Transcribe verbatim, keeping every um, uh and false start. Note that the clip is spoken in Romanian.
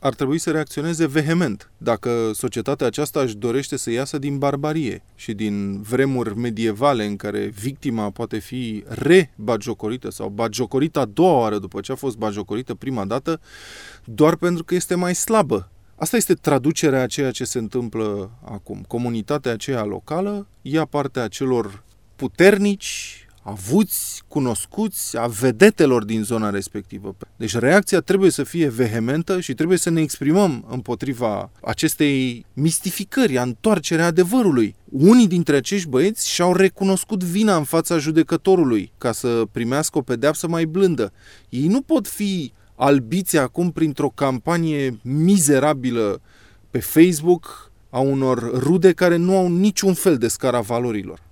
ar trebui să reacționeze vehement. Dacă societatea aceasta își dorește să iasă din barbarie și din vremuri medievale în care victima poate fi re-bagiocorită sau bagiocorită a doua oară după ce a fost bagiocorită prima dată, doar pentru că este mai slabă. Asta este traducerea a ceea ce se întâmplă acum. Comunitatea aceea locală ia partea celor puternici, avuți, cunoscuți, a vedetelor din zona respectivă. Deci reacția trebuie să fie vehementă și trebuie să ne exprimăm împotriva acestei mistificări, a întoarcerea adevărului. Unii dintre acești băieți și-au recunoscut vina în fața judecătorului ca să primească o pedeapsă mai blândă. Ei nu pot fi albiți acum printr-o campanie mizerabilă pe Facebook a unor rude care nu au niciun fel de scara valorilor.